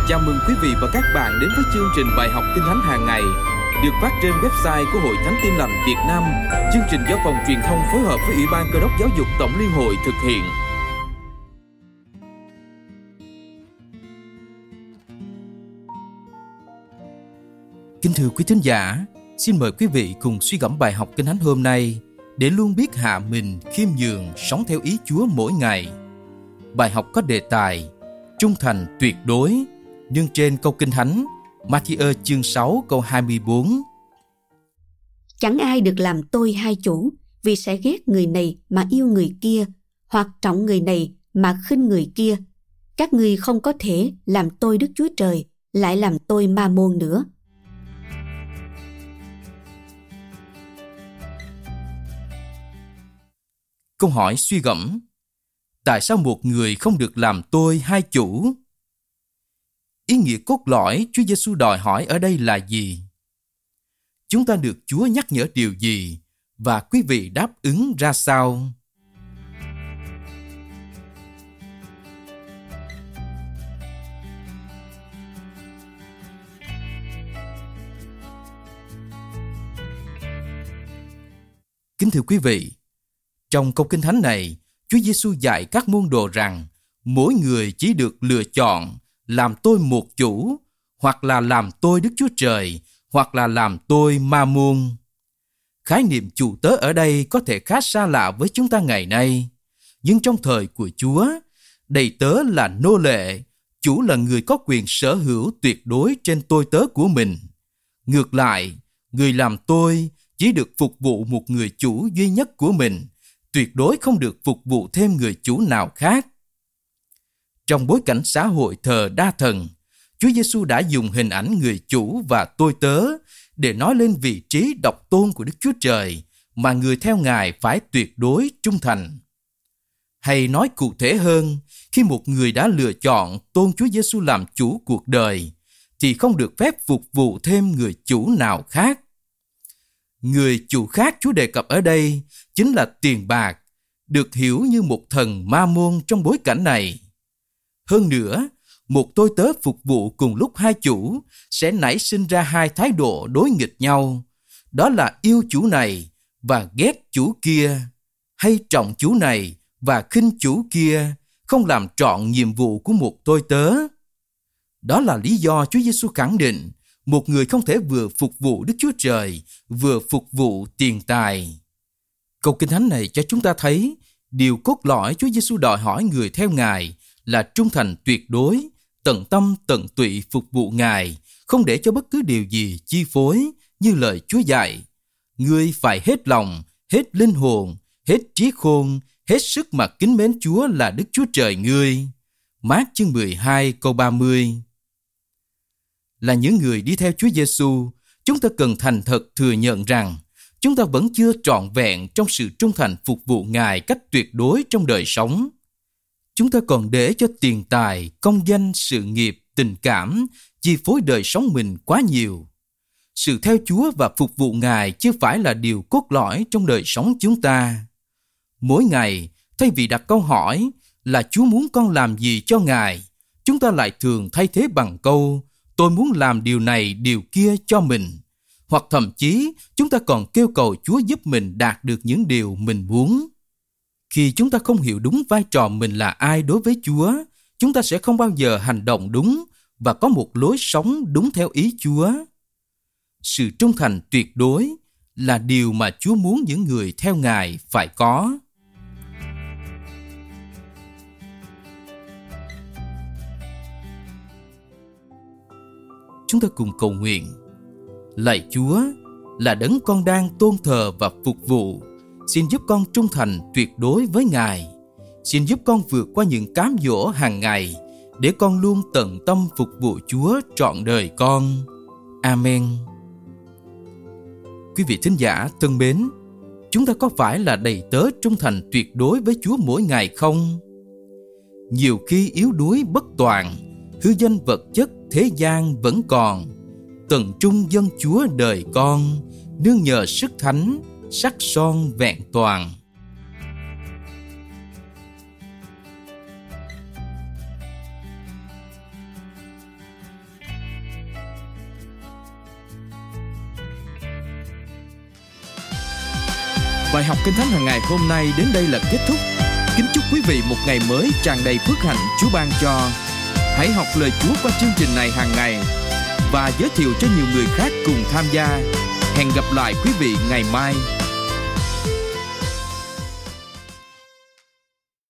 Chào mừng quý vị và các bạn đến với chương trình bài học Kinh Thánh hàng ngày được phát trên website của Hội Thánh Tin Lành Việt Nam. Chương trình do Phòng Truyền thông phối hợp với Ủy ban Cơ đốc Giáo dục Tổng Liên hội thực hiện. Kính thưa quý thính giả, xin mời quý vị cùng suy gẫm bài học Kinh Thánh hôm nay để luôn biết hạ mình, khiêm nhường, sống theo ý Chúa mỗi ngày. Bài học có đề tài trung thành tuyệt đối, nương trên câu Kinh Thánh Ma-thi-ơ chương 6 câu 24. Chẳng ai được làm tôi hai chủ, vì sẽ ghét người này mà yêu người kia, hoặc trọng người này mà khinh người kia. Các ngươi không có thể làm tôi Đức Chúa Trời, lại làm tôi Ma-môn nữa. Câu hỏi suy gẫm: tại sao một người không được làm tôi hai chủ? Ý nghĩa cốt lõi Chúa Giêsu đòi hỏi ở đây là gì? Chúng ta được Chúa nhắc nhở điều gì? Và quý vị đáp ứng ra sao? Kính thưa quý vị, trong câu Kinh Thánh này, Chúa Giêsu dạy các môn đồ rằng mỗi người chỉ được lựa chọn làm tôi một chủ, hoặc là làm tôi Đức Chúa Trời, hoặc là làm tôi Ma-môn. Khái niệm chủ tớ ở đây có thể khá xa lạ với chúng ta ngày nay, nhưng trong thời của Chúa, đầy tớ là nô lệ, chủ là người có quyền sở hữu tuyệt đối trên tôi tớ của mình. Ngược lại, người làm tôi chỉ được phục vụ một người chủ duy nhất của mình, tuyệt đối không được phục vụ thêm người chủ nào khác. Trong bối cảnh xã hội thờ đa thần, Chúa Giêsu đã dùng hình ảnh người chủ và tôi tớ để nói lên vị trí độc tôn của Đức Chúa Trời mà người theo Ngài phải tuyệt đối trung thành. Hay nói cụ thể hơn, khi một người đã lựa chọn tôn Chúa Giêsu làm chủ cuộc đời, thì không được phép phục vụ thêm người chủ nào khác. Người chủ khác Chúa đề cập ở đây chính là tiền bạc, được hiểu như một thần Ma-môn trong bối cảnh này. Hơn nữa, một tôi tớ phục vụ cùng lúc hai chủ sẽ nảy sinh ra hai thái độ đối nghịch nhau. Đó là yêu chủ này và ghét chủ kia, hay trọng chủ này và khinh chủ kia, không làm trọn nhiệm vụ của một tôi tớ. Đó là lý do Chúa Giêsu khẳng định một người không thể vừa phục vụ Đức Chúa Trời, vừa phục vụ tiền tài. Câu Kinh Thánh này cho chúng ta thấy điều cốt lõi Chúa Giêsu đòi hỏi người theo Ngài là trung thành tuyệt đối, tận tâm tận tụy phục vụ Ngài, không để cho bất cứ điều gì chi phối, như lời Chúa dạy. Ngươi phải hết lòng, hết linh hồn, hết trí khôn, hết sức mà kính mến Chúa là Đức Chúa Trời ngươi. Mác chương 12 câu 30. Là những người đi theo Chúa Giêsu, chúng ta cần thành thật thừa nhận rằng chúng ta vẫn chưa trọn vẹn trong sự trung thành phục vụ Ngài cách tuyệt đối trong đời sống. Chúng ta còn để cho tiền tài, công danh, sự nghiệp, tình cảm chi phối đời sống mình quá nhiều. Sự theo Chúa và phục vụ Ngài chưa phải là điều cốt lõi trong đời sống chúng ta. Mỗi ngày, thay vì đặt câu hỏi là Chúa muốn con làm gì cho Ngài, chúng ta lại thường thay thế bằng câu tôi muốn làm điều này, điều kia cho mình. Hoặc thậm chí chúng ta còn kêu cầu Chúa giúp mình đạt được những điều mình muốn. Khi chúng ta không hiểu đúng vai trò mình là ai đối với Chúa, chúng ta sẽ không bao giờ hành động đúng và có một lối sống đúng theo ý Chúa. Sự trung thành tuyệt đối là điều mà Chúa muốn những người theo Ngài phải có. Chúng ta cùng cầu nguyện. Lạy Chúa, là đấng con đang tôn thờ và phục vụ, xin giúp con trung thành tuyệt đối với Ngài. Xin giúp con vượt qua những cám dỗ hàng ngày, để con luôn tận tâm phục vụ Chúa trọn đời con. Amen. Quý vị thính giả thân mến, chúng ta có phải là đầy tớ trung thành tuyệt đối với Chúa mỗi ngày không? Nhiều khi yếu đuối bất toàn, hư danh vật chất thế gian vẫn còn, tận trung dân Chúa đời con, nương nhờ sức thánh, sắc son vẹn toàn. Bài học Kinh Thánh hàng ngày hôm nay đến đây là kết thúc. Kính chúc quý vị một ngày mới tràn đầy phước hạnh Chúa ban cho. Hãy học lời Chúa qua chương trình này hàng ngày và giới thiệu cho nhiều người khác cùng tham gia. Hẹn gặp lại quý vị ngày mai.